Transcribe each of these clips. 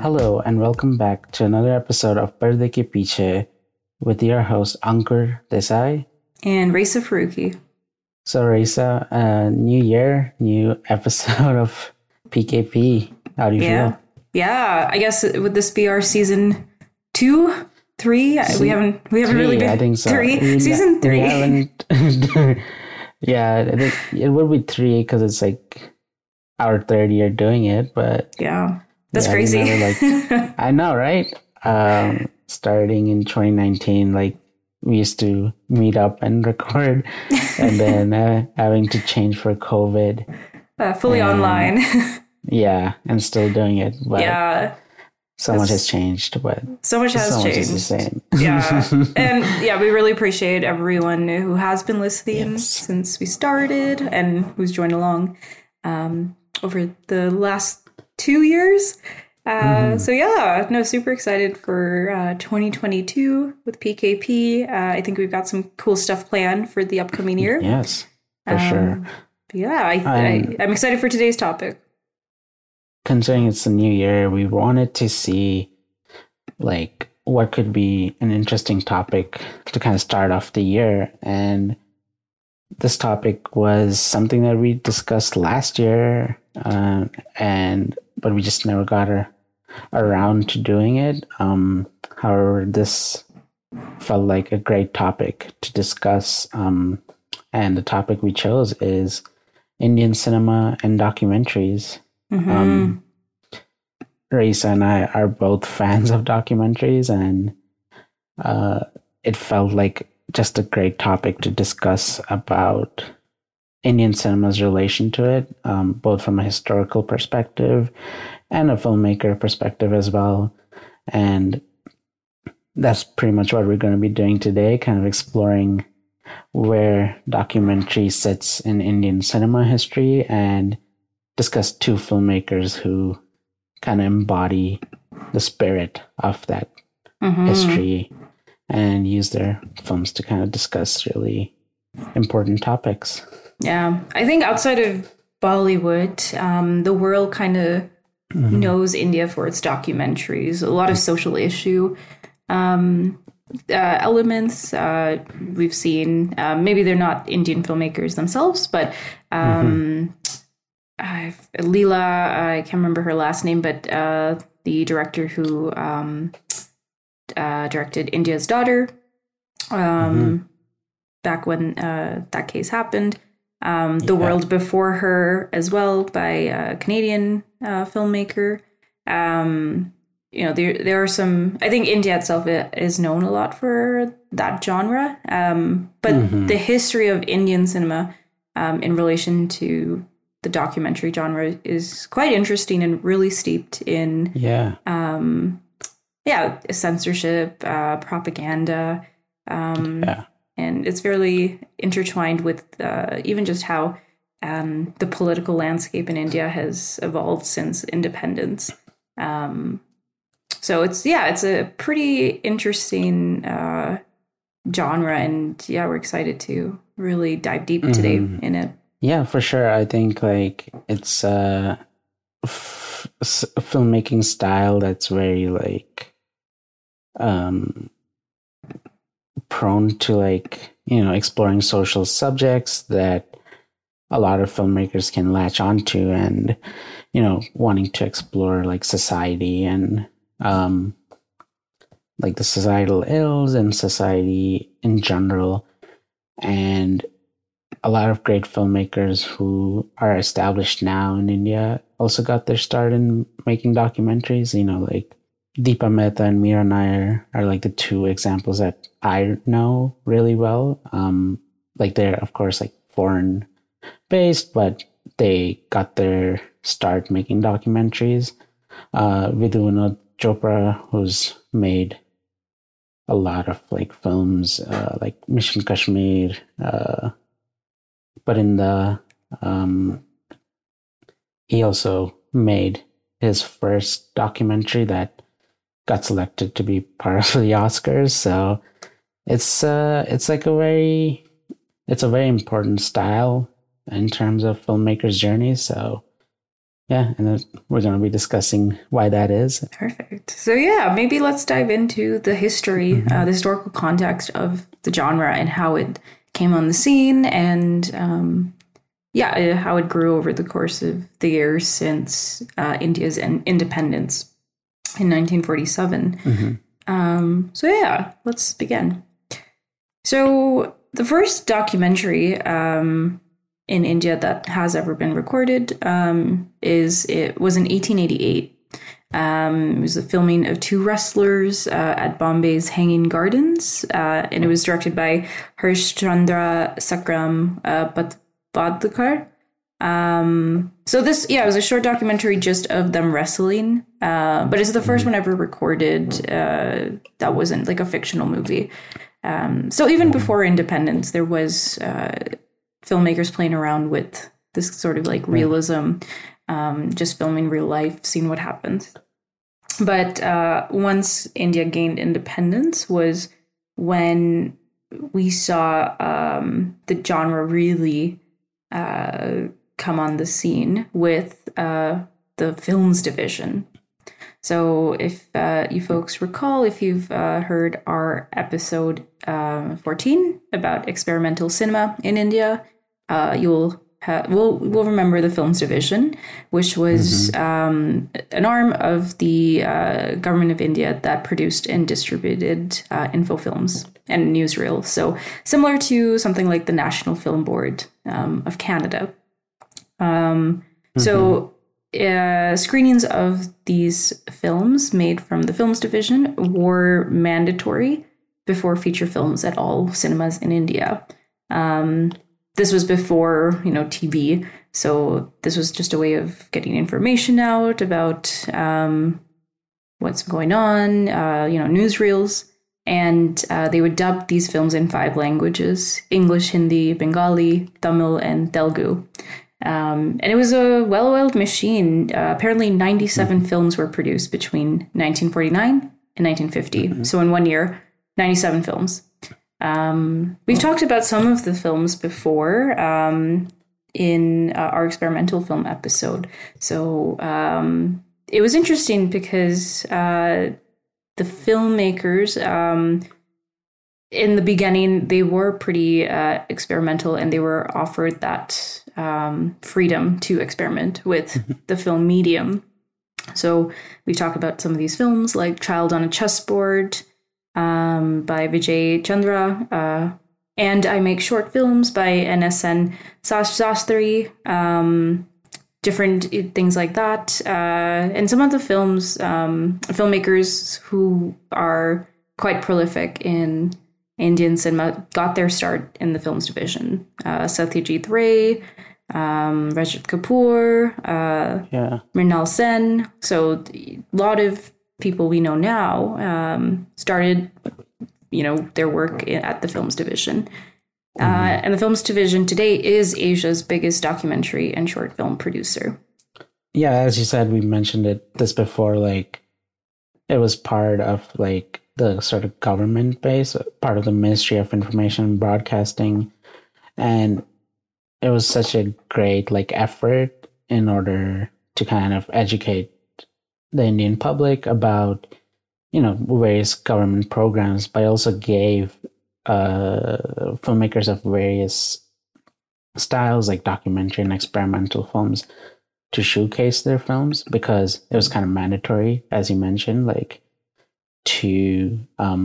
Hello and welcome back to another episode of Parde Ke Piche with your host Ankur Desai. And Raisa Faruqi. So Raisa, new year, new episode of PKP. How do you feel? Yeah, I guess would this be our season 2, 3? We haven't really been. I think so. Season 3. We haven't. Yeah, I think it would be 3 because it's like our third year doing it, but yeah, that's crazy. I know, right? Starting in 2019, like we used to meet up and record, and then having to change for COVID. Fully online. Yeah, and still doing it. But yeah. So much has changed, but so much has changed. Much is the same. Yeah. And yeah, we really appreciate everyone who has been listening since we started and who's joined along over the last 2 years. So yeah, super excited for 2022 with PKP. I think we've got some cool stuff planned for the upcoming year. Yes, for sure. Yeah, I'm excited for today's topic. Considering it's the new year, we wanted to see like what could be an interesting topic to kind of start off the year. And this topic was something that we discussed last year, but we just never got around to doing it. However, this felt like a great topic to discuss. And the topic we chose is Indian cinema and documentaries. Mm-hmm. Raisa and I are both fans of documentaries, and it felt like just a great topic to discuss about Indian cinema's relation to it, both from a historical perspective and a filmmaker perspective as well. And that's pretty much what we're going to be doing today, kind of exploring where documentary sits in Indian cinema history and discuss 2 filmmakers who kind of embody the spirit of that history and use their films to kind of discuss really important topics. Yeah, I think outside of Bollywood, the world kind of knows India for its documentaries, a lot of social issue elements. We've seen, maybe they're not Indian filmmakers themselves, but Leela, I can't remember her last name, but the director who directed India's Daughter, back when that case happened. The World Before Her as well, by a Canadian filmmaker. There are some. I think India itself is known a lot for that genre, but the history of Indian cinema in relation to the documentary genre is quite interesting and really steeped in censorship, propaganda, and it's fairly intertwined with even just how the political landscape in India has evolved since independence. So it's a pretty interesting genre, and we're excited to really dive deep today in it. Yeah, for sure. I think like it's a filmmaking style that's very like prone to exploring social subjects that a lot of filmmakers can latch onto, and wanting to explore like society and like the societal ills and society in general. And a lot of great filmmakers who are established now in India also got their start in making documentaries. Like Deepa Mehta and Meera Nair are like the 2 examples that I know really well. Like they're of course like foreign based, but they got their start making documentaries. Vidhu Vinod Chopra, who's made a lot of like films like Mission Kashmir, but in the he also made his first documentary that got selected to be part of the Oscars. So it's a very important style in terms of filmmakers' journeys. So yeah, and we're going to be discussing why that is. Perfect. So yeah, maybe let's dive into the history, the historical context of the genre and how it came on the scene, and how it grew over the course of the years since India's independence in 1947. So yeah, let's begin. So the first documentary in India that has ever been recorded was in 1888. It was the filming of two wrestlers at Bombay's Hanging Gardens, and it was directed by Harshchandra Sakram Badkar. So this, it was a short documentary just of them wrestling, but it's the first one ever recorded that wasn't like a fictional movie. So even before independence, there was filmmakers playing around with this sort of like realism, just filming real life, seeing what happens. But once India gained independence was when we saw the genre really come on the scene with the films division. So if you folks recall, if you've heard our episode 14 about experimental cinema in India, we'll remember the films division, which was an arm of the government of India that produced and distributed info films and newsreels. So similar to something like the National Film Board of Canada. So screenings of these films made from the films division were mandatory before feature films at all cinemas in India. This was before, TV. So this was just a way of getting information out about what's going on, newsreels. And they would dub these films in 5 languages: English, Hindi, Bengali, Tamil, and Telugu. And it was a well-oiled machine. Apparently 97 films were produced between 1949 and 1950. So in 1 year, 97 films. We've talked about some of the films before in our experimental film episode. So it was interesting because the filmmakers, in the beginning, they were pretty experimental, and they were offered that freedom to experiment with the film medium. So we've talked about some of these films like Child on a Chessboard, by Vijay Chandra, and I Make Short Films by NSN Sastry, different things like that. And some of the films, filmmakers who are quite prolific in Indian cinema got their start in the films division. Satyajit Ray, Rajat Kapoor, Mrinal Sen. So a lot of people we know now started, their work at the films division. And the films division today is Asia's biggest documentary and short film producer. Yeah, as you said, we mentioned this before, like it was part of like the sort of government base, part of the Ministry of Information and Broadcasting. And it was such a great like effort in order to kind of educate the Indian public about, various government programs, but also gave filmmakers of various styles, like documentary and experimental films, to showcase their films, because it was kind of mandatory, as you mentioned, like to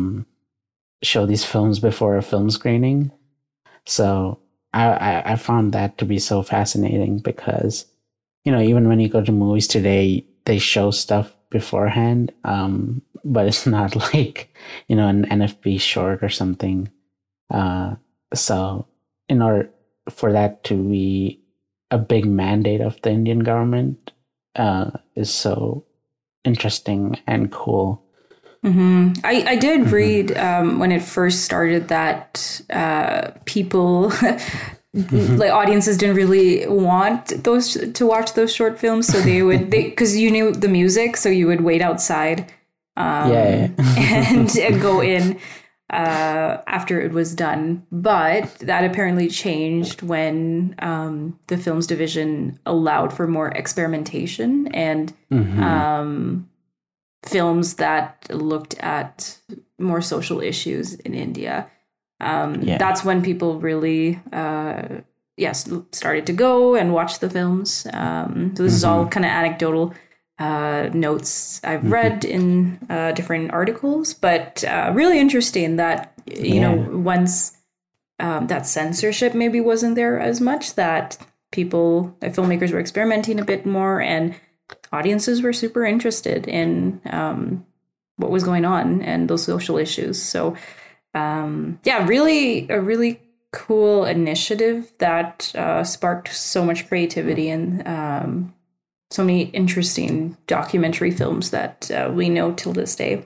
show these films before a film screening. So I found that to be so fascinating because, even when you go to movies today, they show stuff beforehand, but it's not like, an NFB short or something. So in order for that to be a big mandate of the Indian government is so interesting and cool. I did read when it first started that people... like audiences didn't really want those to watch those short films, so because you knew the music, so you would wait outside and go in. after it was done. But that apparently changed when the films division allowed for more experimentation and films that looked at more social issues in India. That's when people really, started to go and watch the films. So this is all kind of anecdotal notes I've read in different articles, but really interesting that, you know, once that censorship maybe wasn't there as much, that filmmakers were experimenting a bit more, and audiences were super interested in what was going on and those social issues. So, really a really cool initiative that sparked so much creativity and so many interesting documentary films that we know till this day.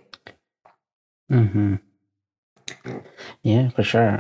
Yeah, for sure.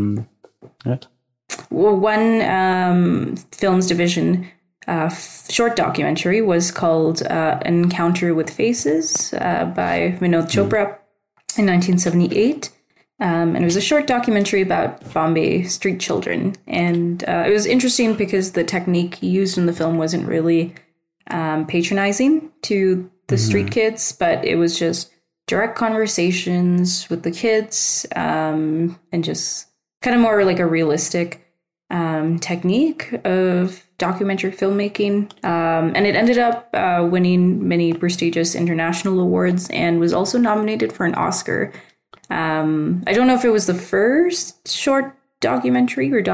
Well, one films division short documentary was called Encounter with Faces by Vinod Chopra in 1978. And it was a short documentary about Bombay street children. And it was interesting because the technique used in the film wasn't really patronizing to the street kids, but it was just direct conversations with the kids and just kind of more like a realistic technique of documentary filmmaking. And it ended up winning many prestigious international awards and was also nominated for an Oscar. I don't know if it was the first short documentary or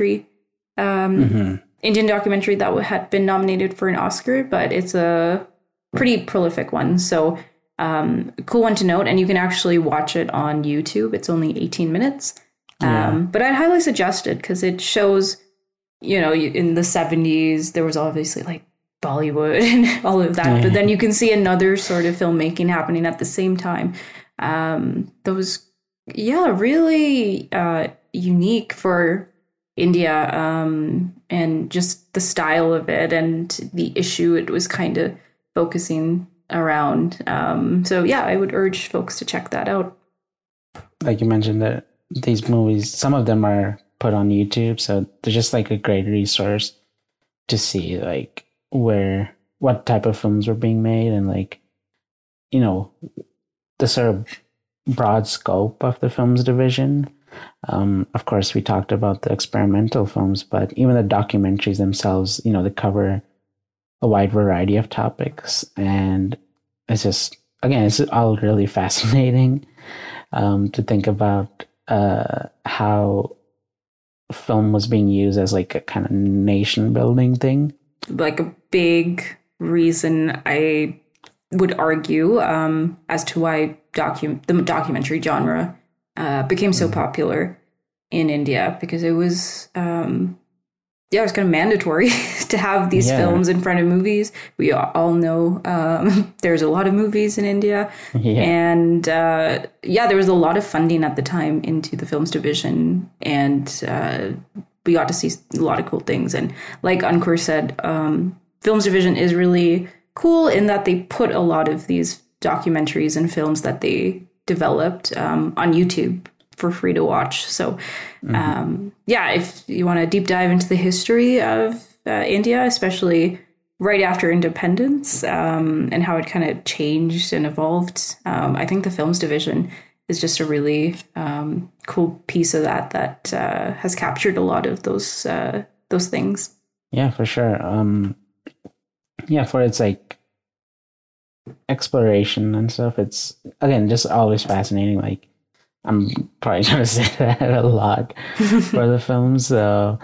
Indian documentary that had been nominated for an Oscar, but it's a pretty prolific one. So cool one to note. And you can actually watch it on YouTube. It's only 18 minutes. But I'd highly suggest it because it shows, you know, in the 70s, there was obviously like Bollywood and all of that. But then you can see another sort of filmmaking happening at the same time. That was, really unique for India, and just the style of it and the issue it was kind of focusing around. I would urge folks to check that out. Like you mentioned that these movies, some of them are put on YouTube, so they're just like a great resource to see like what type of films were being made and like, you know, the sort of broad scope of the films division. Of course, we talked about the experimental films, but even the documentaries themselves, you know, they cover a wide variety of topics. And it's just, again, it's all really fascinating to think about how film was being used as like a kind of nation building thing. Like a big reason I would argue as to why the documentary genre became so popular in India, because it was it was kind of mandatory to have these films in front of movies. We all know there's a lot of movies in India, and there was a lot of funding at the time into the films division, and we got to see a lot of cool things. And like Ankur said, films division is really cool in that they put a lot of these documentaries and films that they developed on YouTube for free to watch. So, if you want to deep dive into the history of India, especially right after independence, and how it kind of changed and evolved, I think the films division is just a really cool piece of that has captured a lot of those things. Yeah, for sure. For its like exploration and stuff, it's again just always fascinating. Like I'm probably going to say that a lot for the films. So,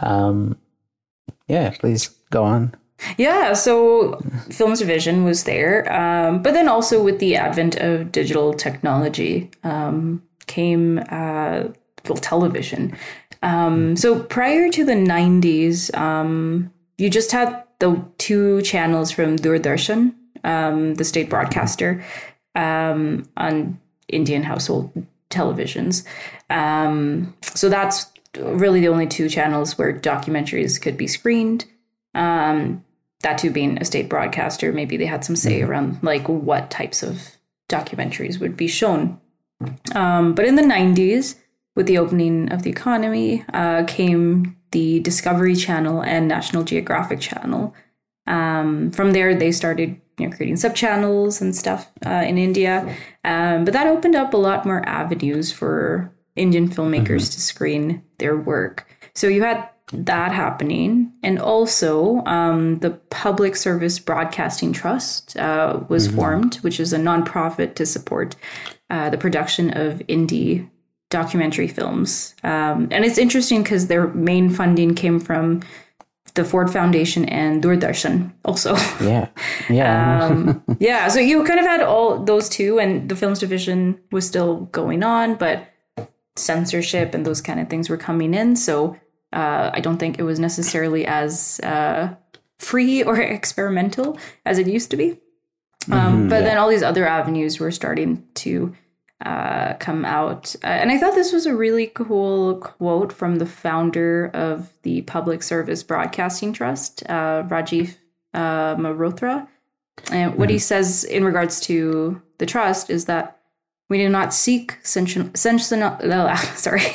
please go on. Yeah, so Films Division was there. But then also with the advent of digital technology came television. So prior to the 90s, you just had the two channels from Doordarshan, the state broadcaster, on Indian household televisions. So that's really the only two channels where documentaries could be screened. That too being a state broadcaster, maybe they had some say around like what types of documentaries would be shown But in the 90s, with the opening of the economy, came the Discovery Channel and National Geographic Channel. From there, they started creating sub-channels and stuff in India. But that opened up a lot more avenues for Indian filmmakers to screen their work. So you had that happening. And also, the Public Service Broadcasting Trust was formed, which is a nonprofit to support the production of indie documentary films. And it's interesting because their main funding came from the Ford Foundation and Doordarshan also. Yeah. Yeah. So you kind of had all those two, and the films division was still going on, but censorship and those kind of things were coming in. So I don't think it was necessarily as free or experimental as it used to be. But then all these other avenues were starting to come out. And I thought this was a really cool quote from the founder of the Public Service Broadcasting Trust, Rajiv Malhotra. And what he says in regards to the trust is that we do not seek sorry.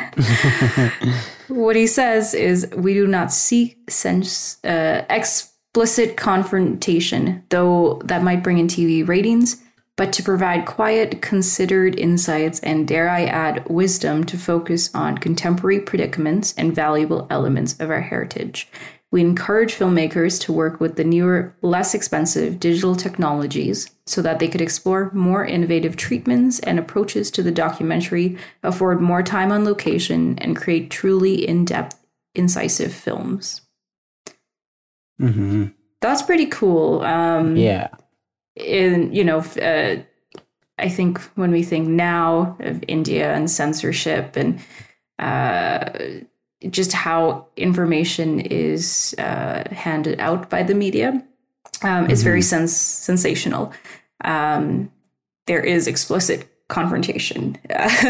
What he says is we do not seek explicit confrontation, though that might bring in TV ratings, but to provide quiet, considered insights and, dare I add, wisdom to focus on contemporary predicaments and valuable elements of our heritage. We encourage filmmakers to work with the newer, less expensive digital technologies so that they could explore more innovative treatments and approaches to the documentary, afford more time on location, and create truly in-depth, incisive films. That's pretty cool. Yeah. I think when we think now of India and censorship and just how information is handed out by the media, it's very sensational. There is explicit confrontation.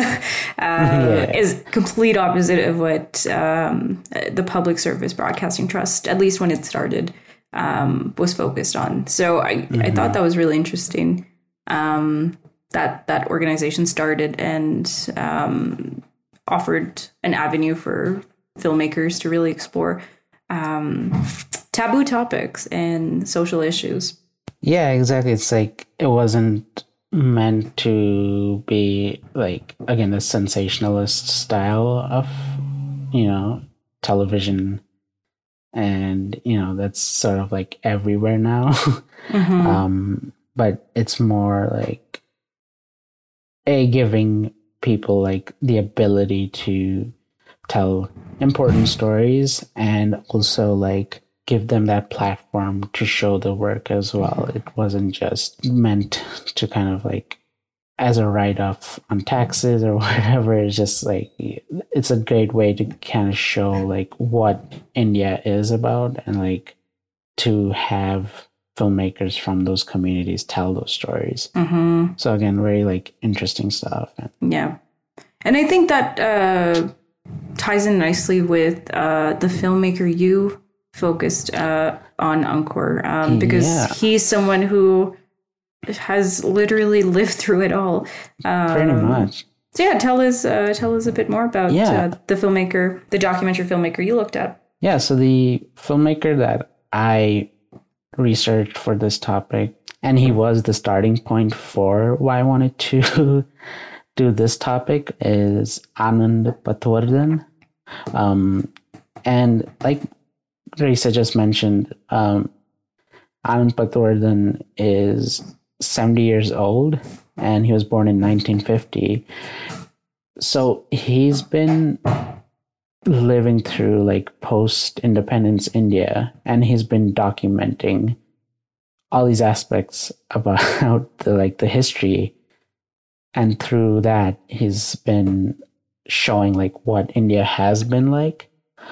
Is complete opposite of what the Public Service Broadcasting Trust, at least when it started, was focused on. So I thought that was really interesting that organization started and offered an avenue for filmmakers to really explore taboo topics and social issues. Yeah, exactly. It's like it wasn't meant to be like, again, the sensationalist style of, television. And, that's sort of like everywhere now. But it's more like giving people like the ability to tell important stories and also like give them that platform to show the work as well. It wasn't just meant to kind of like as a write-off on taxes or whatever. It's just like it's a great way to kind of show like what India is about and like to have filmmakers from those communities tell those stories. So again, very like interesting stuff. Yeah. And I think that ties in nicely with the filmmaker you focused on, Ankur, because he's someone who has literally lived through it all. Pretty much. So yeah, tell us a bit more about the filmmaker, the documentary filmmaker you looked at. Yeah, so the filmmaker that I researched for this topic, and he was the starting point for why I wanted to do this topic, is Anand Patwardhan. And like Raisa just mentioned, Anand Patwardhan is 70 years old and he was born in 1950. So he's been living through like post-independence India, and he's been documenting all these aspects about the history, and through that he's been showing like what India has been like.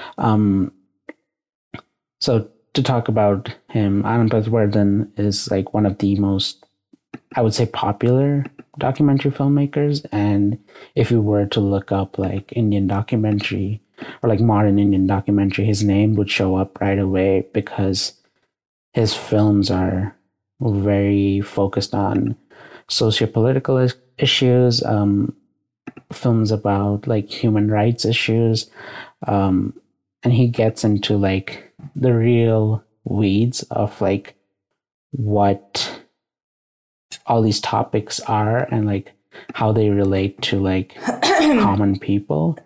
So to talk about him, Anand Patwardhan is like one of the most, I would say, popular documentary filmmakers. And if you were to look up like Indian documentary or like modern Indian documentary, his name would show up right away because his films are very focused on socio-political issues, films about like human rights issues, and he gets into like the real weeds of like what all these topics are and like how they relate to like common people.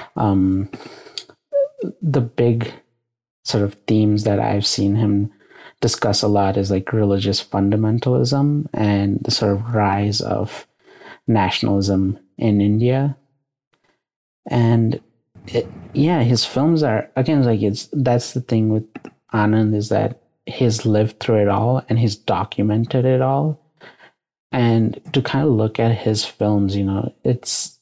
The big sort of themes that I've seen him discuss a lot is like religious fundamentalism and the sort of rise of nationalism in India. And his films are, again, like that's the thing with Anand, is that he's lived through it all and he's documented it all. And to kind of look at his films, you know, it's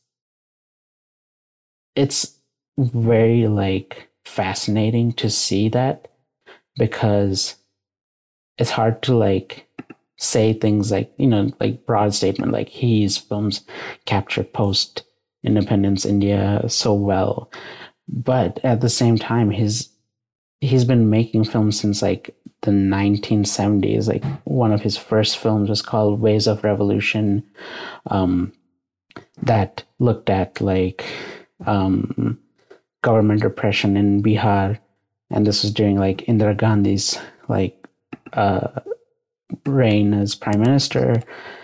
very like fascinating to see that, because it's hard to like say things like, you know, like broad statement like his films capture post independence India so well, but at the same time he's been making films since like the 1970s. Like one of his first films was called Waves of Revolution, that looked at like government repression in Bihar, and this was during like Indira Gandhi's like reign as prime minister.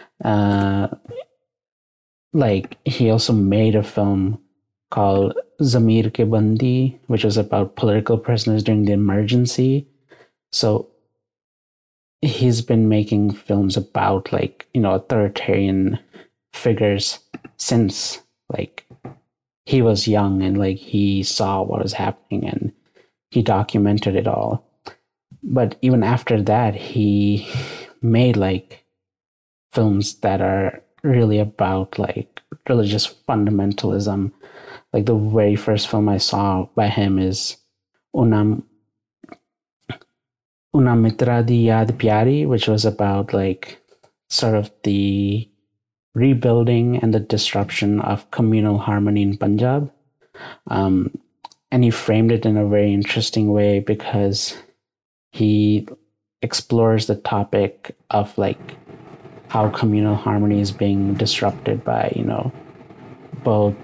Like he also made a film called Zamir Ke Bandi, which was about political prisoners during the emergency. So he's been making films about like, you know, authoritarian figures since like he was young, and like he saw what was happening and he documented it all. But even after that, he made like films that are really about like religious fundamentalism. Like the very first film I saw by him is Una Mitra Di Yaad Pyari, which was about like sort of the rebuilding and the disruption of communal harmony in Punjab. And he framed it in a very interesting way because he explores the topic of like how communal harmony is being disrupted by, you know, both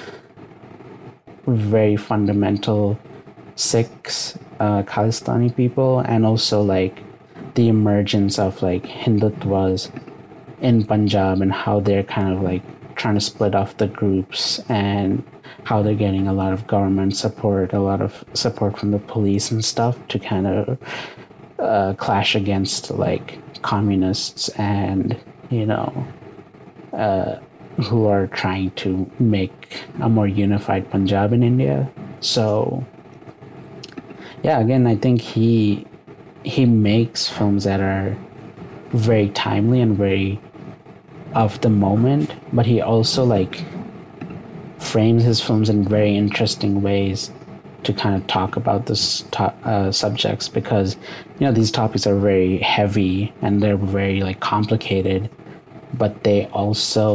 very fundamental Sikhs, Khalistani people, and also like the emergence of like Hindutwas in Punjab and how they're kind of like trying to split off the groups and how they're getting a lot of government support, a lot of support from the police and stuff to kind of clash against like communists and, you know, who are trying to make a more unified Punjab in India. So yeah, again, I think he makes films that are very timely and very of the moment, but he also like frames his films in very interesting ways to kind of talk about this subjects, because, you know, these topics are very heavy and they're very like complicated, but they also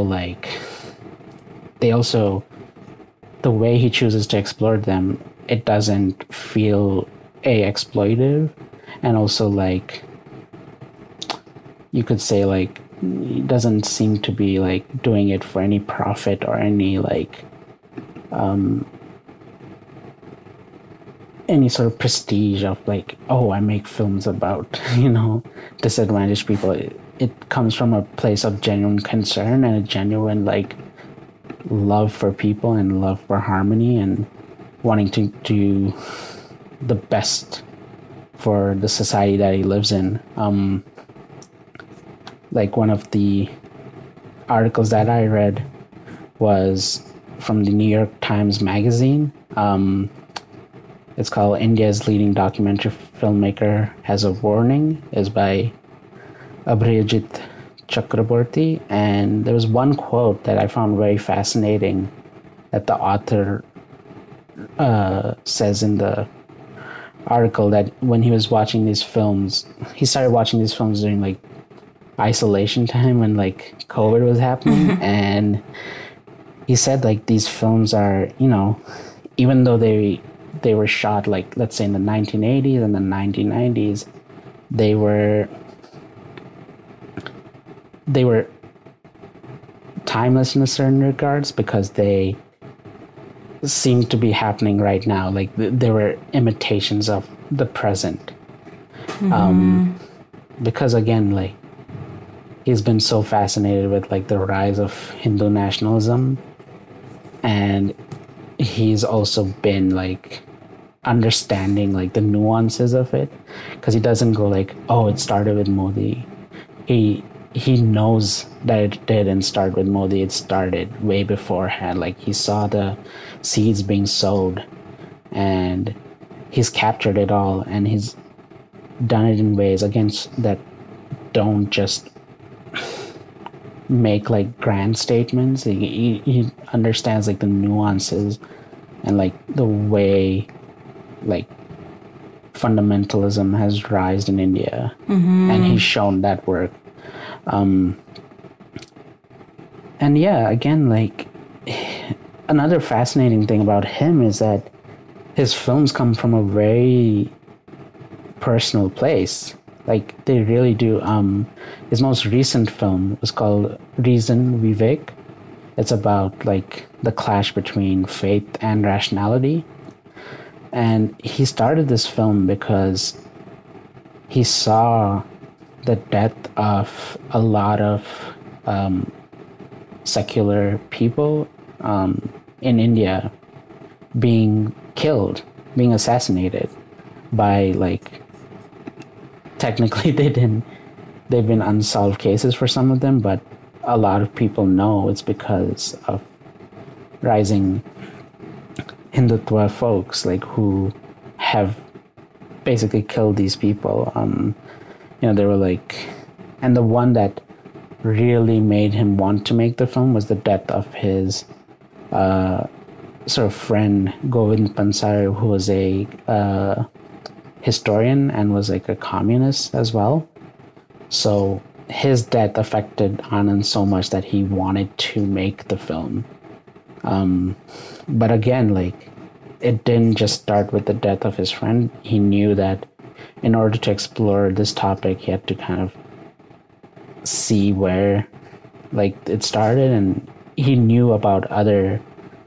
the way he chooses to explore them, it doesn't feel exploitive, and also like you could say like it doesn't seem to be like doing it for any profit or any like any sort of prestige of like, oh, I make films about, you know, disadvantaged people. It comes from a place of genuine concern and a genuine like love for people and love for harmony and wanting to do the best for the society that he lives in. Like one of the articles that I read was from the New York Times Magazine. It's called India's Leading Documentary Filmmaker Has a Warning. Is by Abhijit Chakraborty. And there was one quote that I found very fascinating that the author says in the article, that when he was watching these films, he started watching these films during like isolation time when like COVID was happening. And he said like these films are, you know, even though they were shot like, let's say in the 1980s and the 1990s, timeless in a certain regards because they seem to be happening right now. Like they were imitations of the present. Because again, like he's been so fascinated with like the rise of Hindu nationalism, and he's also been like understanding like the nuances of it, because he doesn't go like, oh, it started with Modi. He knows that it didn't start with Modi. It started way beforehand. Like he saw the seeds being sowed, and he's captured it all, and he's done it in ways against that don't just make like grand statements. He understands like the nuances and like the way like fundamentalism has risen in India, and he's shown that work. And yeah, again, like another fascinating thing about him is that his films come from a very personal place. Like they really do. His most recent film was called Reason Vivek. It's about like the clash between faith and rationality. And he started this film because he saw the death of a lot of secular people in India being killed, being assassinated by like, technically they've been unsolved cases for some of them, but a lot of people know it's because of rising Hindutva folks like who have basically killed these people. They were like, and the one that really made him want to make the film was the death of his sort of friend Govind Pansari, who was a historian and was like a communist as well. So his death affected Anand so much that he wanted to make the film. But again, like it didn't just start with the death of his friend. He knew that in order to explore this topic, he had to kind of see where like it started, and he knew about other,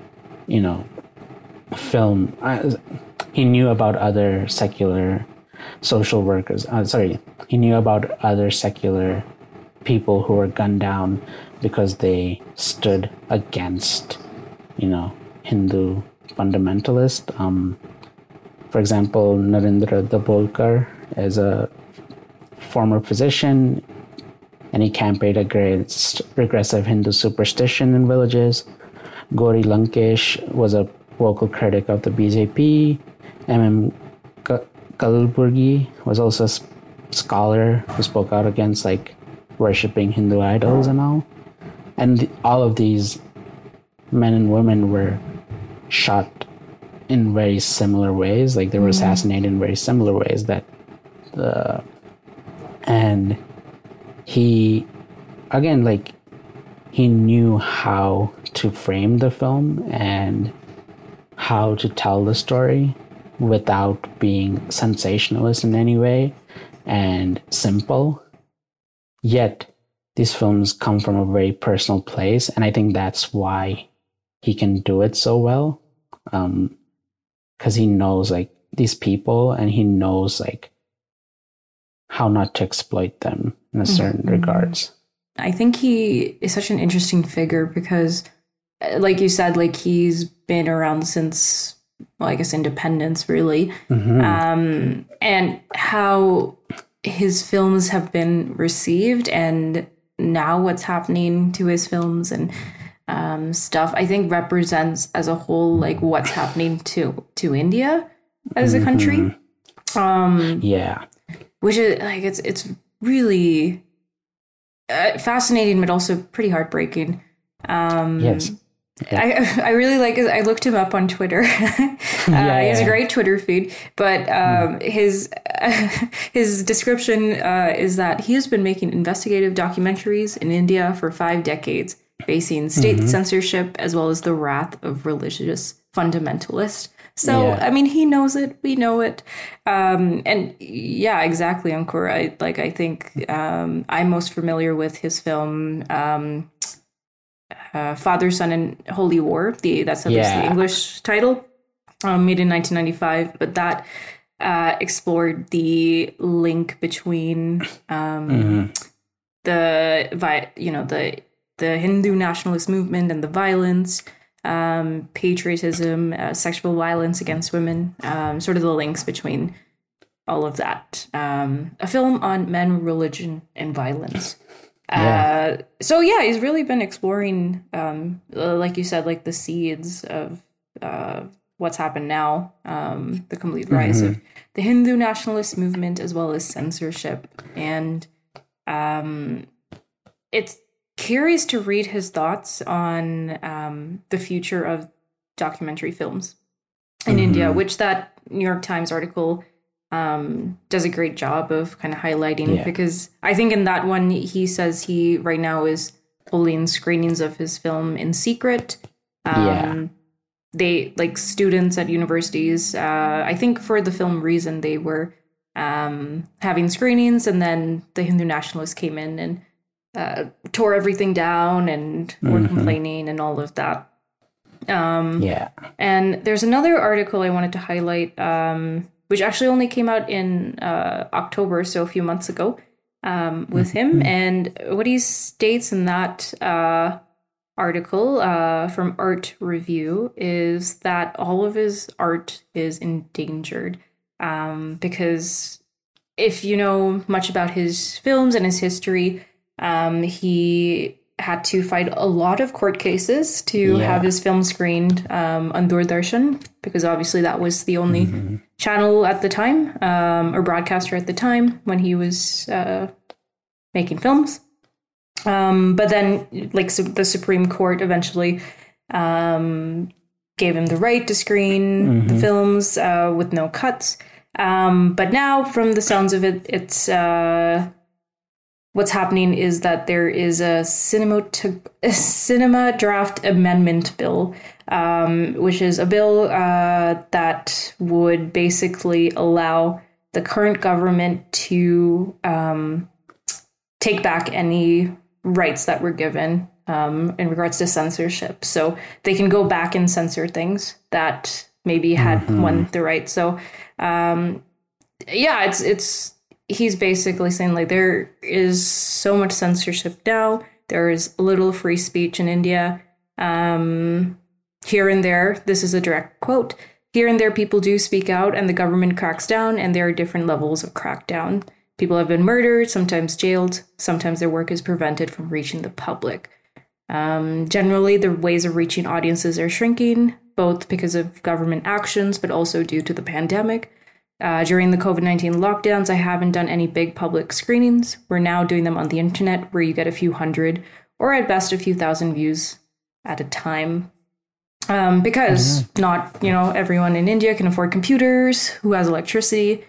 he knew about other secular social workers. He knew about other secular people who were gunned down because they stood against, Hindu fundamentalist. For example, Narendra Dabholkar is a former physician, and he campaigned against regressive Hindu superstition in villages. Gauri Lankesh was a vocal critic of the BJP. M.M. Kalburgi was also a scholar who spoke out against like worshipping Hindu idols and all. And all of these men and women were shot in very similar ways. Like they were assassinated in very similar ways. And he, again, like he knew how to frame the film and how to tell the story without being sensationalist in any way and simple. Yet these films come from a very personal place, and I think that's why he can do it so well. Because he knows like these people, and he knows like how not to exploit them in a certain regards. I think he is such an interesting figure because, like you said, like he's been around since, well, I guess independence, really. And how his films have been received, and now what's happening to his films and stuff, I think represents as a whole like what's happening to India as a country. Which is like it's really fascinating, but also pretty heartbreaking. Yes. Yeah. I really like it. I looked him up on Twitter. He has a great Twitter feed, but his description is that he has been making investigative documentaries in India for 5 decades, facing state censorship as well as the wrath of religious fundamentalists. So, I mean, he knows it. We know it. And yeah, exactly, Ankur. I think I'm most familiar with his film. Father, Son, and Holy War. That's at least the English title, made in 1995. But that explored the link between the Hindu nationalist movement and the violence, patriotism, sexual violence against women, sort of the links between all of that. A film on men, religion, and violence. So yeah, he's really been exploring, like you said, like the seeds of what's happened now, the complete rise of the Hindu nationalist movement, as well as censorship. And it's curious to read his thoughts on the future of documentary films in India, which that New York Times article does a great job of kind of highlighting, because I think in that one he says he right now is holding screenings of his film in secret. They, like, students at universities, I think for the film Reason, they were having screenings, and then the Hindu nationalists came in and tore everything down and were complaining and all of that. And there's another article I wanted to highlight, which actually only came out in October, so a few months ago, with him. And what he states in that article from Art Review is that all of his art is endangered, because if you know much about his films and his history, he had to fight a lot of court cases to have his film screened on Doordarshan, because obviously that was the only channel at the time, or broadcaster at the time when he was making films. But then, like, the Supreme Court eventually gave him the right to screen the films with no cuts. But now, from the sounds of it, it's what's happening is that there is a cinema draft amendment bill, which is a bill that would basically allow the current government to take back any rights that were given in regards to censorship. So they can go back and censor things that maybe had won the right. So it's he's basically saying, like, there is so much censorship now. There is little free speech in India. Here and there, this is a direct quote, here and there people do speak out and the government cracks down, and there are different levels of crackdown. People have been murdered, sometimes jailed, sometimes their work is prevented from reaching the public. Generally, the ways of reaching audiences are shrinking, both because of government actions, but also due to the pandemic. During the COVID-19 lockdowns, I haven't done any big public screenings. We're now doing them on the internet, where you get a few hundred, or at best a few thousand views at a time. Because not, everyone in India can afford computers, who has electricity.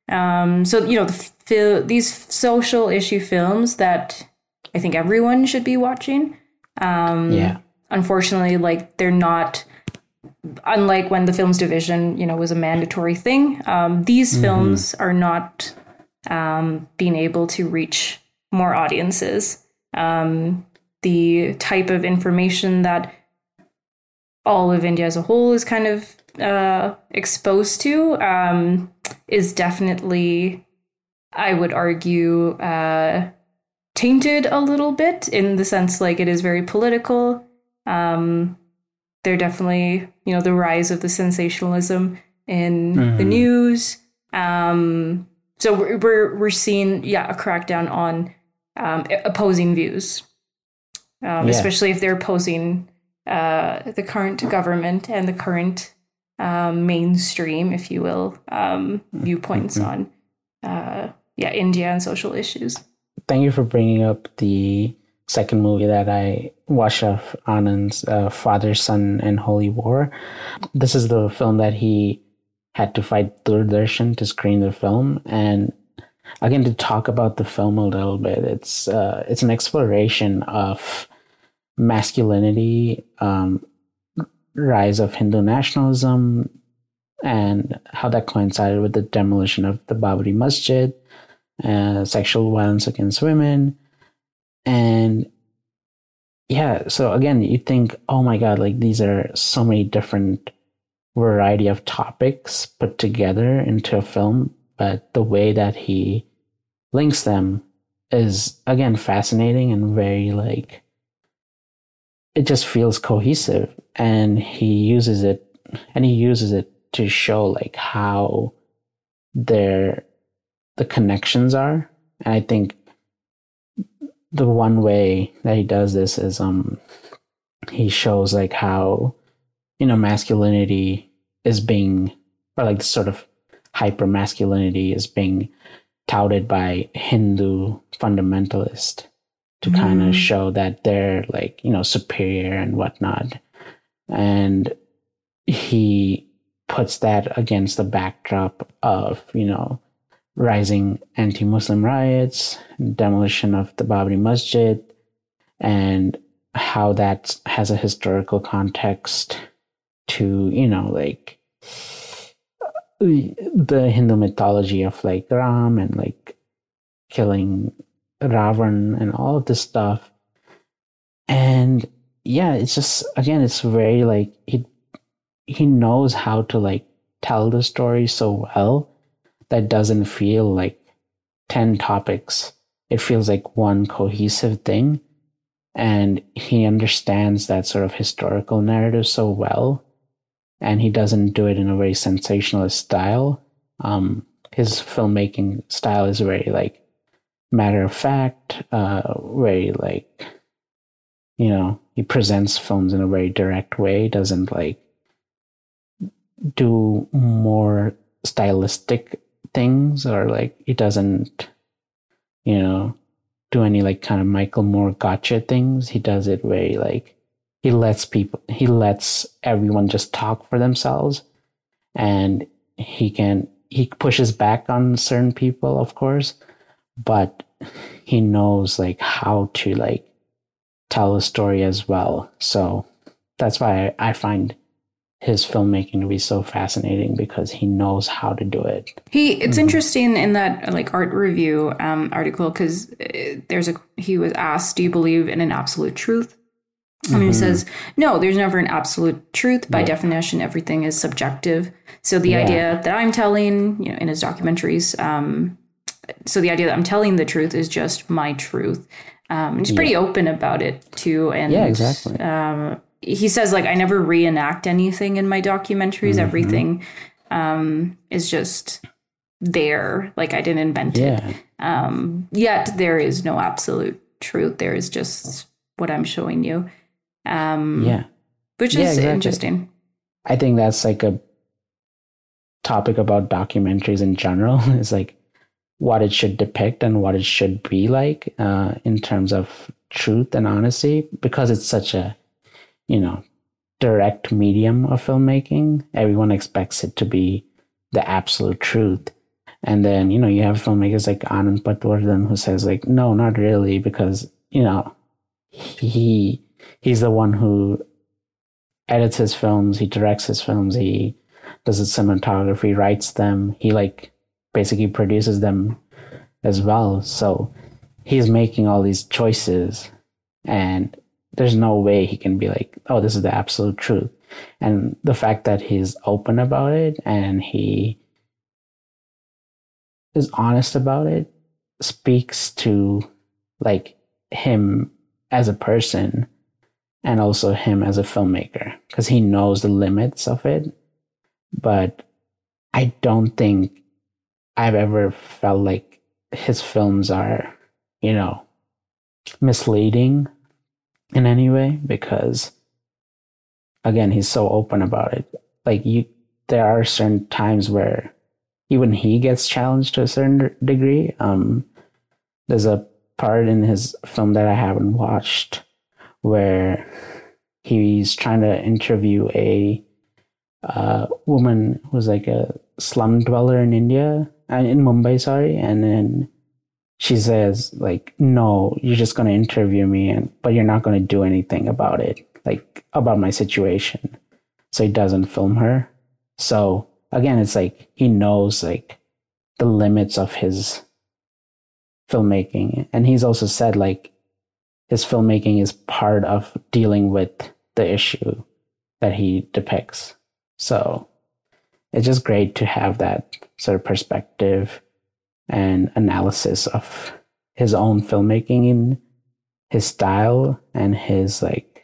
So, these social issue films that I think everyone should be watching. Unfortunately, like, they're not, unlike when the films division, was a mandatory thing. These films are not being able to reach more audiences. The type of information that all of India as a whole is kind of exposed to is definitely, I would argue, tainted a little bit, in the sense, like, it is very political. They're definitely, the rise of the sensationalism in the news. So we're seeing, a crackdown on opposing views, especially if they're opposing the current government and the current mainstream, if you will, viewpoints on India and social issues. Thank you for bringing up the second movie that I watched of Anand's, Father, Son, and Holy War. This is the film that he had to fight Doordarshan to screen the film. And again, to talk about the film a little bit, it's an exploration of masculinity, rise of Hindu nationalism, and how that coincided with the demolition of the Babri Masjid, sexual violence against women. And yeah, so again, you think, oh my God, like these are so many different variety of topics put together into a film, but the way that he links them is again fascinating and very like it just feels cohesive, and he uses it to show like how their the connections are. And I think the one way that he does this is he shows like how masculinity is being, or like sort of hyper masculinity is being touted by Hindu fundamentalists to kind of show that they're like superior and whatnot. And he puts that against the backdrop of rising anti-Muslim riots, demolition of the Babri Masjid, and how that has a historical context to like the Hindu mythology of like Ram and like killing Ravan and all of this stuff. And yeah, it's just again, it's very like he knows how to like tell the story so well that doesn't feel like 10 topics. It feels like one cohesive thing. And he understands that sort of historical narrative so well. And he doesn't do it in a very sensationalist style. His filmmaking style is very like matter of fact, very like, he presents films in a very direct way, doesn't like do more stylistic things, or like he doesn't, do any like kind of Michael Moore gotcha things. He does it very like he lets everyone just talk for themselves, and he pushes back on certain people, of course, but he knows like how to like tell a story as well. So that's why I find his filmmaking to be so fascinating, because he knows how to do it. It's interesting in that like art review article, because he was asked, do you believe in an absolute truth? And he says, no, there's never an absolute truth. By definition, everything is subjective. So the idea that I'm telling, in his documentaries, so the idea that I'm telling the truth is just my truth. He's pretty open about it too. And yeah, exactly. He says, like, I never reenact anything in my documentaries. Everything is just there. Like, I didn't invent it. Yet there is no absolute truth. There is just what I'm showing you. Which is exactly. Interesting. I think that's like a topic about documentaries in general. Is like what it should depict and what it should be like in terms of truth and honesty, because it's such a direct medium of filmmaking. Everyone expects it to be the absolute truth. And then, you have filmmakers like Anand Patwardhan who says like, no, not really, because, he's the one who edits his films, he directs his films, he does the cinematography, writes them, he like basically produces them as well. So he's making all these choices, and there's no way he can be like, oh, this is the absolute truth. And the fact that he's open about it and he is honest about it speaks to like him as a person and also him as a filmmaker, because he knows the limits of it. But I don't think I've ever felt like his films are, misleading in any way, because again, he's so open about it. Like there are certain times where even he gets challenged to a certain degree. There's a part in his film that I haven't watched where he's trying to interview a woman who's like a slum dweller in India, in Mumbai, sorry, and then she says like, no, you're just going to interview me, but you're not going to do anything about it, like about my situation. So he doesn't film her. So again, it's like he knows like the limits of his filmmaking. And he's also said like his filmmaking is part of dealing with the issue that he depicts. So it's just great to have that sort of perspective and analysis of his own filmmaking in his style and his like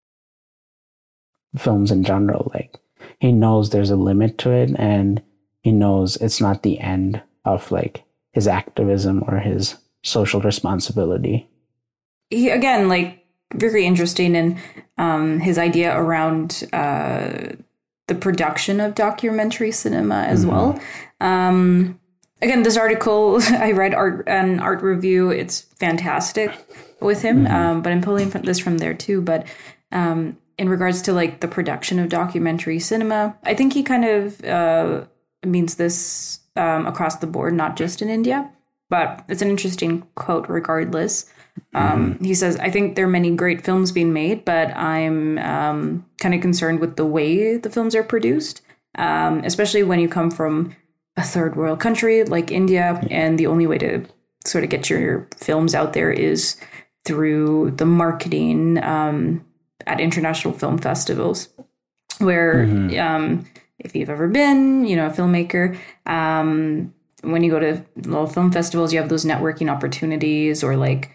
films in general. Like he knows there's a limit to it, and he knows it's not the end of like his activism or his social responsibility. He, again, like very interesting in his idea around the production of documentary cinema as well. Again, this article I read an art review. It's fantastic with him, but I'm pulling this from there too. But in regards to like the production of documentary cinema, I think he kind of means this across the board, not just in India. But it's an interesting quote regardless. He says, I think there are many great films being made, but I'm kind of concerned with the way the films are produced, especially when you come from a third world country like India. And the only way to sort of get your films out there is through the marketing at international film festivals, where if you've ever been, a filmmaker, when you go to little film festivals, you have those networking opportunities or like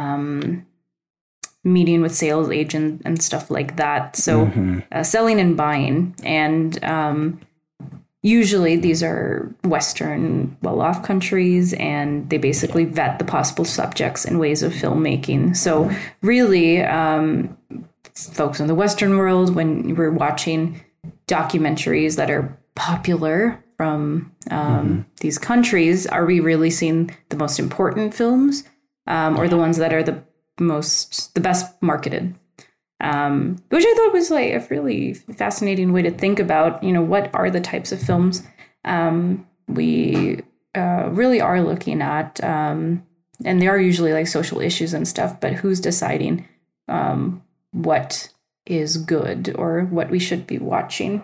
meeting with sales agent and stuff like that. So selling and buying. And usually these are Western well-off countries, and they basically vet the possible subjects and ways of filmmaking. So really, folks in the Western world, when we're watching documentaries that are popular from these countries, are we really seeing the most important films or the ones that are the best marketed? Which I thought was like a really fascinating way to think about, what are the types of films we really are looking at. And they are usually like social issues and stuff, but who's deciding what is good or what we should be watching?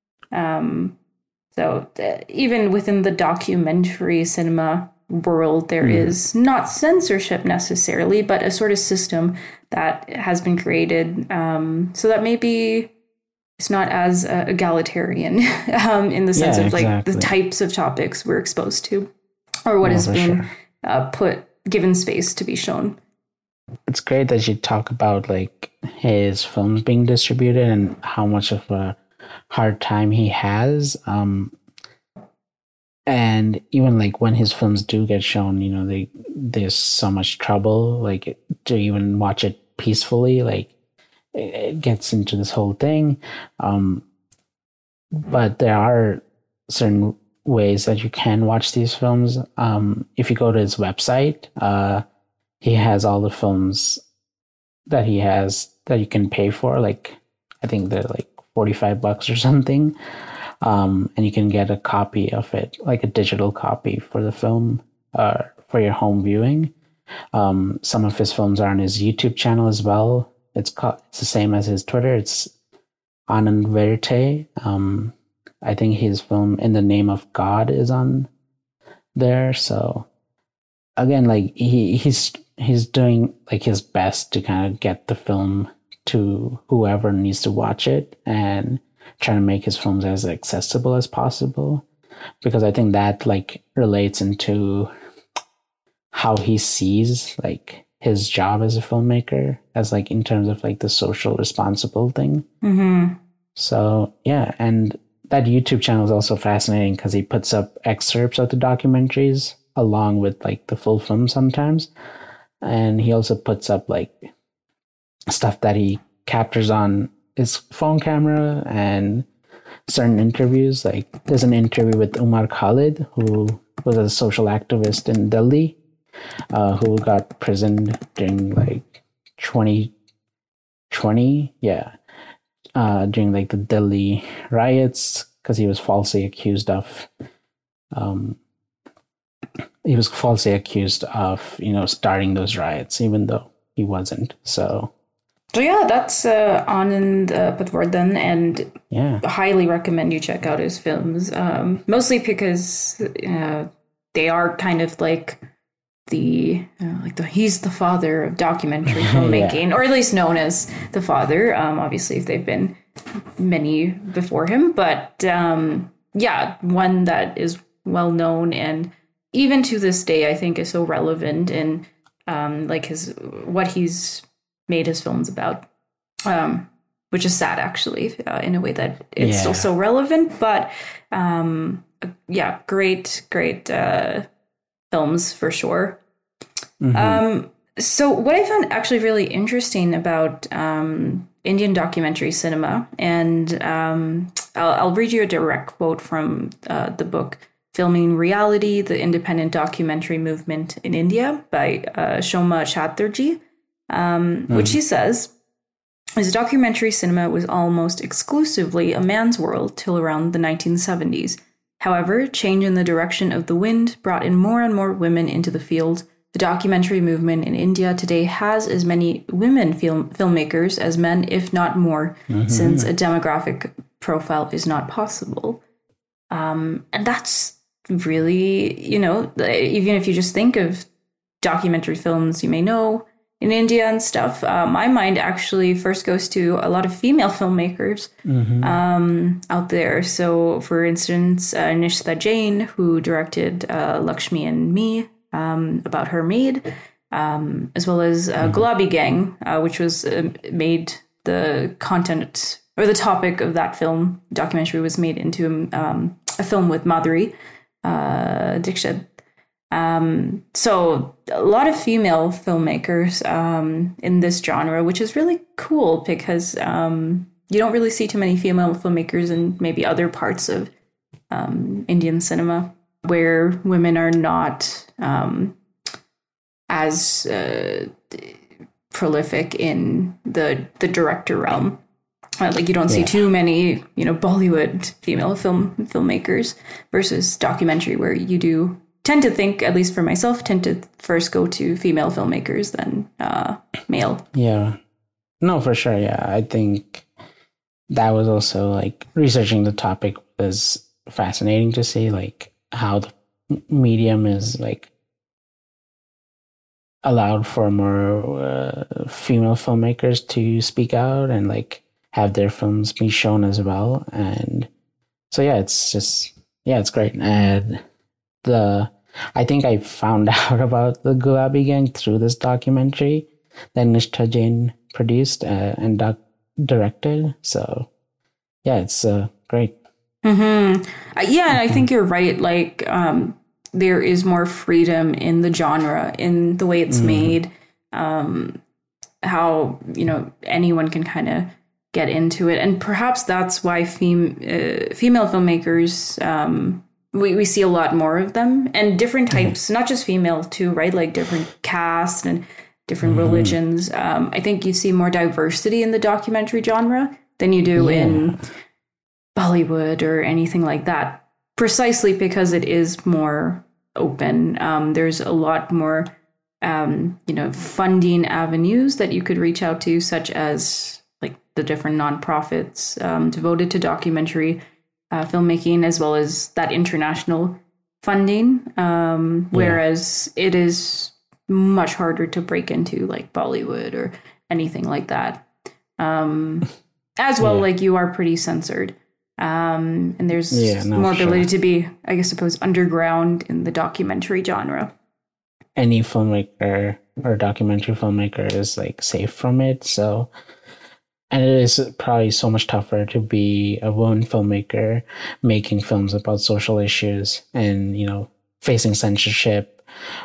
So even within the documentary cinema world, there is not censorship necessarily, but a sort of system that has been created so that maybe it's not as egalitarian in the sense of like the types of topics we're exposed to or what is being given space to be shown. It's great that you talk about like his films being distributed and how much of a hard time he has. And even like when his films do get shown, there's so much trouble, like to even watch it peacefully, like it gets into this whole thing. But there are certain ways that you can watch these films. If you go to his website, he has all the films that he has that you can pay for. Like, I think they're like $45 or something. And you can get a copy of it, like a digital copy for the film, for your home viewing. Some of his films are on his YouTube channel as well. It's the same as his Twitter. It's Anand Verite. I think his film In the Name of God is on there. So again, like he's doing like his best to kind of get the film to whoever needs to watch it and trying to make his films as accessible as possible, because I think that like relates into how he sees like his job as a filmmaker, as like in terms of like the social responsible thing. So yeah, and that YouTube channel is also fascinating because he puts up excerpts of the documentaries along with like the full film sometimes, and he also puts up like stuff that he captures on his phone camera and certain interviews. Like there's an interview with Umar Khalid, who was a social activist in Delhi, who got prisoned during like 2020. During like the Delhi riots, because he was falsely accused of starting those riots, even though he wasn't. So yeah, that's Anand Patwardhan, and highly recommend you check out his films. Mostly because they are kind of like he's the father of documentary filmmaking, or at least known as the father. Obviously, if they've been many before him, but one that is well known and even to this day, I think is so relevant in what he's made his films about, which is sad actually, in a way that it's still so relevant. But great films for sure. Mm-hmm. So what I found actually really interesting about Indian documentary cinema, and I'll read you a direct quote from the book Filming Reality, the Independent Documentary Movement in India by Shoma Chatterjee, which he says, "His documentary cinema was almost exclusively a man's world till around the 1970s. However, change in the direction of the wind brought in more and more women into the field. The documentary movement in India today has as many women filmmakers as men, if not more, since a demographic profile is not possible." And that's really, even if you just think of documentary films you may know in India and stuff, my mind actually first goes to a lot of female filmmakers out there. So, for instance, Nishtha Jain, who directed Lakshmi and Me, about her maid, as well as Gulabi Gang, which was made the content or the topic of that documentary was made into a film with Madhuri Dixit. So a lot of female filmmakers in this genre, which is really cool because you don't really see too many female filmmakers in maybe other parts of Indian cinema where women are not as prolific in the director realm. You don't see too many, Bollywood female filmmakers versus documentary, where you do tend to think, at least for myself, tend to first go to female filmmakers than male. Yeah. No, for sure. Yeah. I think that was also researching the topic was fascinating to see how the medium is allowed for more female filmmakers to speak out and have their films be shown as well. And so it's great. And I think I found out about the Gulabi Gang through this documentary that Nishtha Jain produced and directed. So it's great. Mm-hmm. Yeah, and I think you're right. There is more freedom in the genre, in the way it's made, how, anyone can kind of get into it. And perhaps that's why female filmmakers, we see a lot more of them, and different types, not just female too, right? Different caste and different religions. I think you see more diversity in the documentary genre than you do in Bollywood or anything like that, precisely because it is more open. There's a lot more, funding avenues that you could reach out to, such as the different nonprofits devoted to documentary filmmaking, as well as that international funding. Whereas it is much harder to break into Bollywood or anything like that. As well, you are pretty censored. And there's more ability to be, I suppose, underground in the documentary genre. Any filmmaker or documentary filmmaker is safe from it. So, and it is probably so much tougher to be a woman filmmaker making films about social issues and, facing censorship,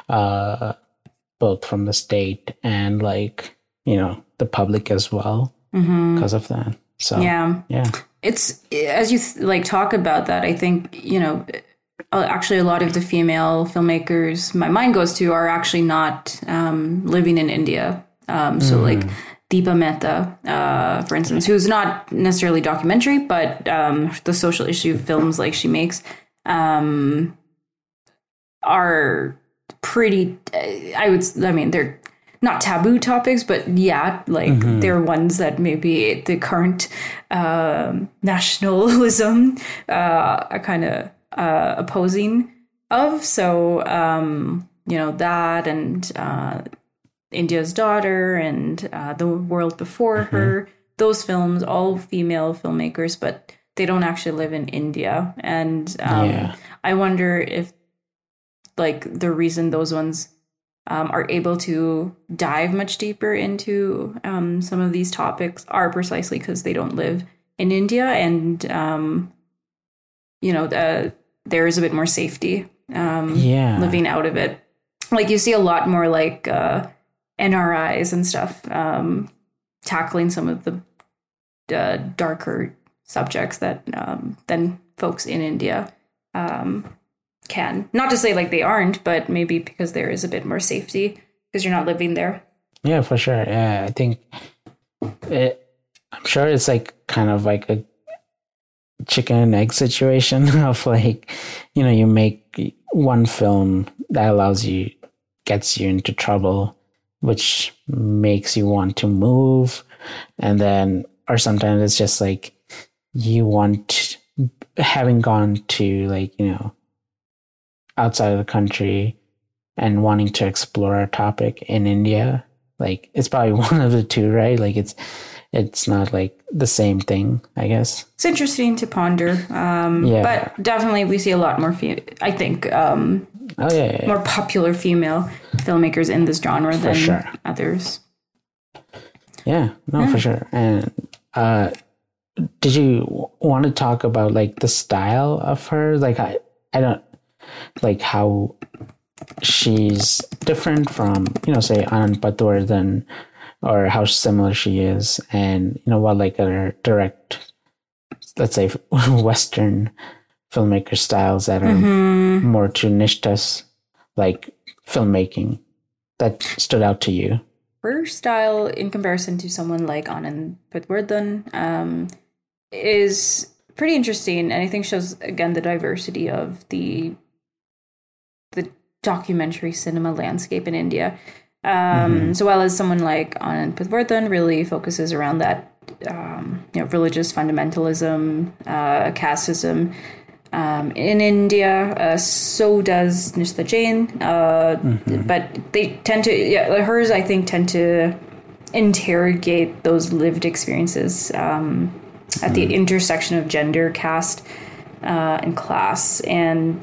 both from the state and the public as well because of that. So, yeah. It's, as you talk about that, I think, actually a lot of the female filmmakers my mind goes to are actually not living in India. So Deepa Mehta, for instance, who's not necessarily documentary, but the social issue films she makes are pretty, they're not taboo topics, but they're ones that maybe the current nationalism are kind of opposing of. So that and India's Daughter and The World Before Her. Those films, all female filmmakers, but they don't actually live in India. And I wonder if the reason those ones are able to dive much deeper into some of these topics are precisely because they don't live in India, and there is a bit more safety living out of it. Like you see a lot more NRIs and stuff tackling some of the darker subjects that than folks in India can. Not to say they aren't, but maybe because there is a bit more safety because you're not living there. Yeah, for sure. Yeah, I think I'm sure it's kind of like a chicken and egg situation of you make one film that gets you into trouble, which makes you want to move, and then, or sometimes it's just you want, having gone to outside of the country and wanting to explore a topic in India, it's probably one of the two, right? It's not the same thing, I guess. It's interesting to ponder. But definitely we see a lot more, I think, more popular female filmmakers in this genre than others. Yeah, no, for sure. And did you want to talk about the style of her? I don't how she's different from say Anand Patwardhan, or how similar she is, and what other direct, let's say, Western filmmaker styles that are more to Nishta's filmmaking that stood out to you. Her style, in comparison to someone like Anand Patwardhan, is pretty interesting, and I think shows again the diversity of the documentary cinema landscape in India. So while as someone like Anand Patwardhan really focuses around that religious fundamentalism, casteism in India, so does Nishtha Jain. But they tend to, hers I think tend to interrogate those lived experiences at the intersection of gender, caste, and class, and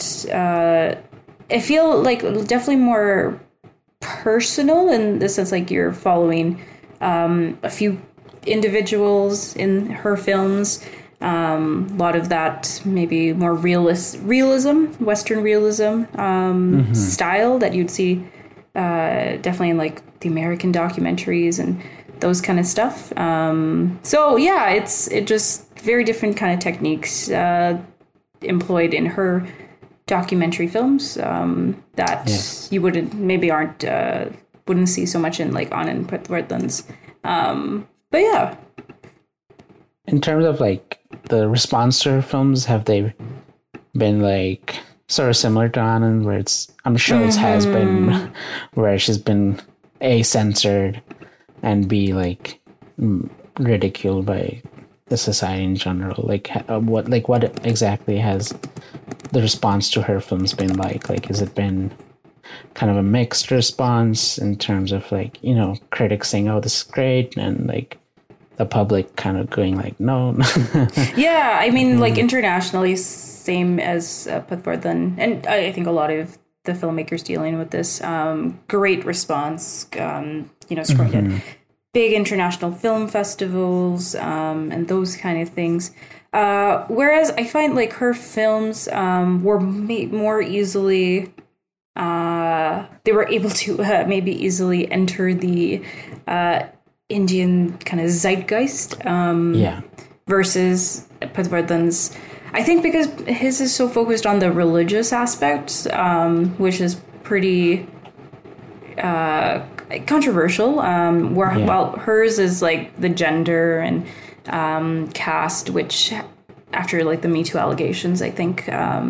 I feel definitely more personal in the sense Mm-hmm. you're following a few individuals in her films. A lot of that maybe more realism, Western realism style that you'd see definitely in the American documentaries and those kind of stuff. So yeah, it just very different kind of techniques employed in her documentary films that you wouldn't see so much in Anand Patwardhan's. But yeah. In terms of the response to her films, have they been sort of similar to Anand, where I'm sure it has been, where she's been A, censored, and B, ridiculed by the society in general? What exactly has the response to her films been like? Has it been kind of a mixed response in terms of critics saying, oh, this is great, and the public kind of going no? Yeah, I mean, internationally, same as Patwardhan, and I think a lot of the filmmakers dealing with this, great response, screened at big international film festivals, and those kind of things. Whereas I find her films were more easily, they were able to maybe easily enter the Indian kind of zeitgeist versus Patwardhan's. I think because his is so focused on the religious aspect, which is pretty controversial, while hers is the gender and caste, which after the Me Too allegations, I think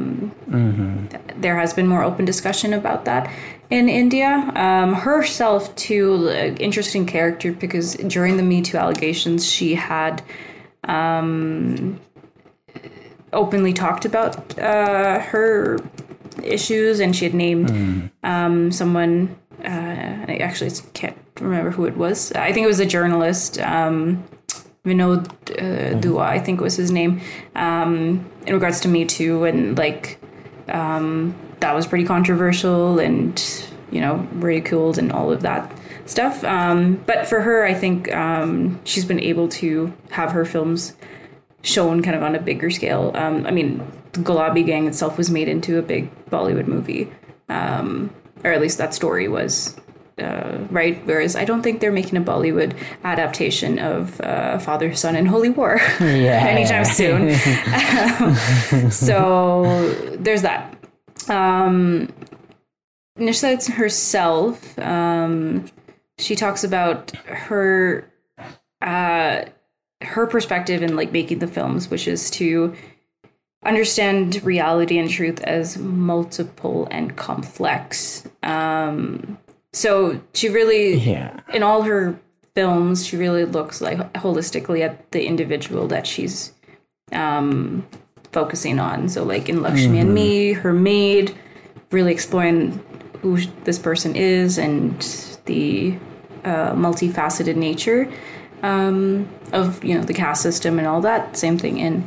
there has been more open discussion about that in India. Herself too, interesting character, because during the Me Too allegations, she had openly talked about her issues, and she had named someone. I actually can't remember who it was. I think it was a journalist, Vinod Dua, I think was his name, in regards to Me Too, and like that was pretty controversial and ridiculed and all of that stuff. But for her, I think she's been able to have her films shown kind of on a bigger scale. I mean, the Gulabi Gang itself was made into a big Bollywood movie, or at least that story was, right? Whereas I don't think they're making a Bollywood adaptation of Father, Son, and Holy War anytime soon. So there's that. Nisha herself, she talks about her perspective in like making the films, which is to understand reality and truth as multiple and complex. So she really, in all her films, she really looks like holistically at the individual that she's focusing on. So like in Lakshmi and Me, her maid, really exploring who this person is and the multifaceted nature of the caste system and all that. Same thing in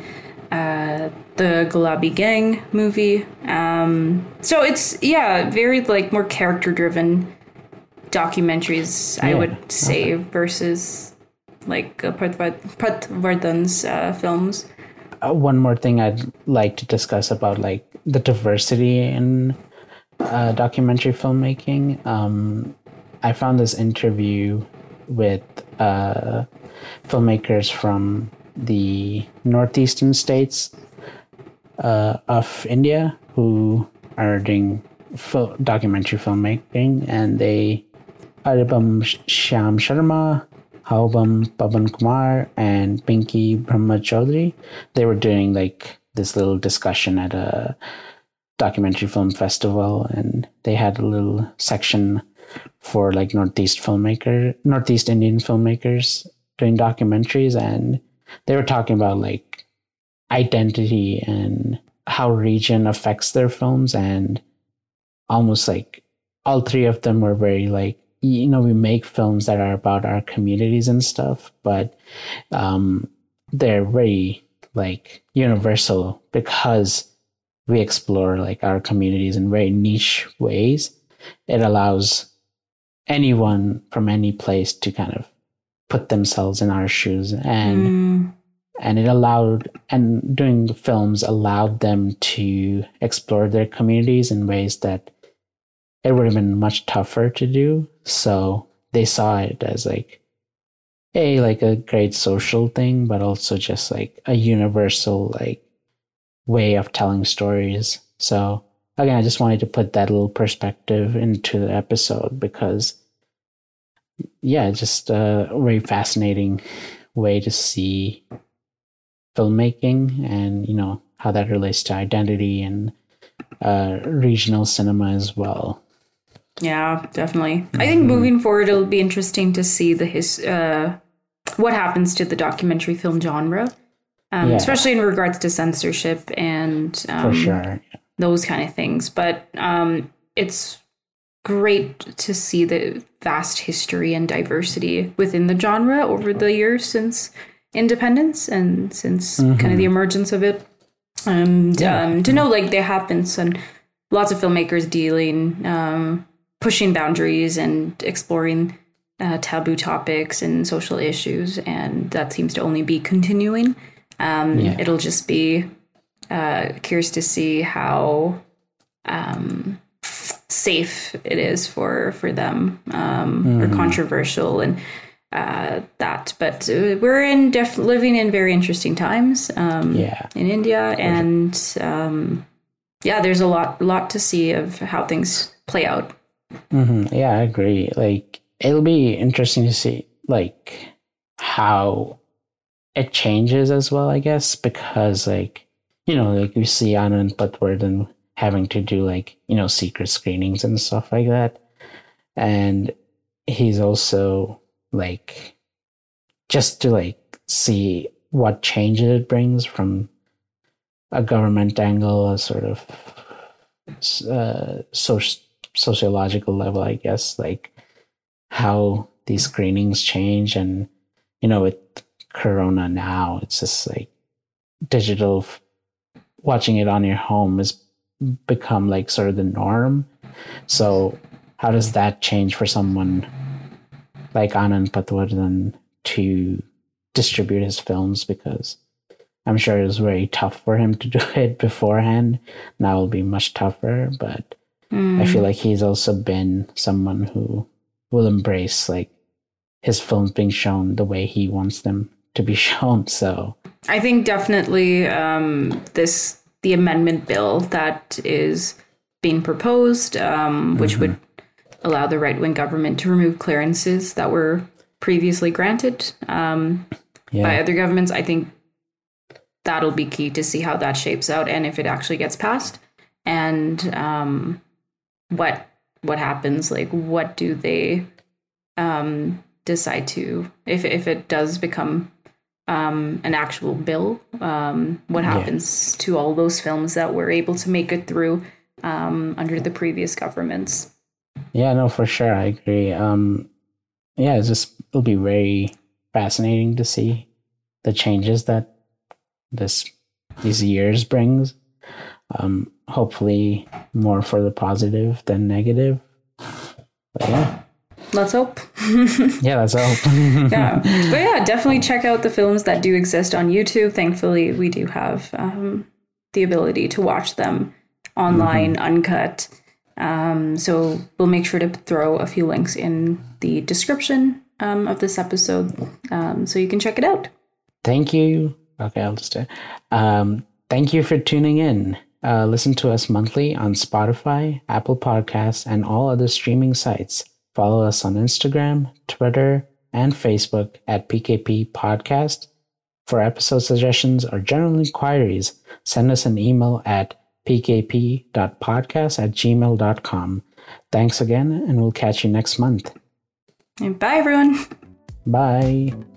the Gulabi Gang movie. So it's very like more character driven documentaries, I would say, versus like Pratvardhan's films. One more thing I'd like to discuss about like the diversity in documentary filmmaking. I found this interview with filmmakers from the northeastern states of India who are doing documentary filmmaking, and they Aribam Shyam Sharma, Haubam Pavan Kumar, and Pinky Brahma Chaudhary. They were doing like this little discussion at a documentary film festival, and they had a little section for like Northeast Indian filmmakers doing documentaries, and they were talking about like identity and how region affects their films, and almost like all three of them were very like, we make films that are about our communities and stuff, but they're very like universal because we explore like our communities in very niche ways. It allows anyone from any place to kind of put themselves in our shoes, and doing the films allowed them to explore their communities in ways that it would have been much tougher to do. So they saw it as like a great social thing, but also just like a universal like way of telling stories. So again, I just wanted to put that little perspective into the episode because just a very fascinating way to see filmmaking and how that relates to identity and regional cinema as well. Yeah, definitely. I think moving forward, it'll be interesting to see what happens to the documentary film genre, especially in regards to censorship and for sure, those kind of things. But it's great to see the vast history and diversity within the genre over the years since independence and since kind of the emergence of it. And to know like there have been lots of filmmakers dealing, pushing boundaries and exploring taboo topics and social issues, and that seems to only be continuing. It'll just be curious to see how safe it is for them, or controversial and that. But we're living in very interesting times in India, and there's a lot to see of how things play out. Yeah, I agree. Like, it'll be interesting to see like how it changes as well, I guess, because like we see Anand Patwardhan having to do like secret screenings and stuff like that, and he's also like just to like see what changes it brings from a government angle, a sort of sociological level, I guess, like how these screenings change. And, with Corona now, it's just like digital, watching it on your home has become like sort of the norm. So how does that change for someone like Anand Patwardhan to distribute his films? Because I'm sure it was very tough for him to do it beforehand. Now it'll be much tougher, but I feel like he's also been someone who will embrace like his films being shown the way he wants them to be shown. So I think definitely the amendment bill that is being proposed, which would allow the right-wing government to remove clearances that were previously granted by other governments. I think that'll be key to see how that shapes out and if it actually gets passed, and what happens. Like, what do they decide to, if it does become an actual bill, what happens to all those films that were able to make it through under the previous governments? Yeah, no, for sure. I agree. It'll be very fascinating to see the changes that these years brings. Hopefully more for the positive than negative. But yeah. Let's hope. Yeah, let's hope. Yeah. But yeah, definitely check out the films that do exist on YouTube. Thankfully, we do have the ability to watch them online, uncut. So we'll make sure to throw a few links in the description of this episode so you can check it out. Thank you. Okay, I'll just do it. Thank you for tuning in. Listen to us monthly on Spotify, Apple Podcasts, and all other streaming sites. Follow us on Instagram, Twitter, and Facebook at PKP Podcast. For episode suggestions or general inquiries, send us an email at pkp.podcast@gmail.com. Thanks again, and we'll catch you next month. And bye, everyone. Bye.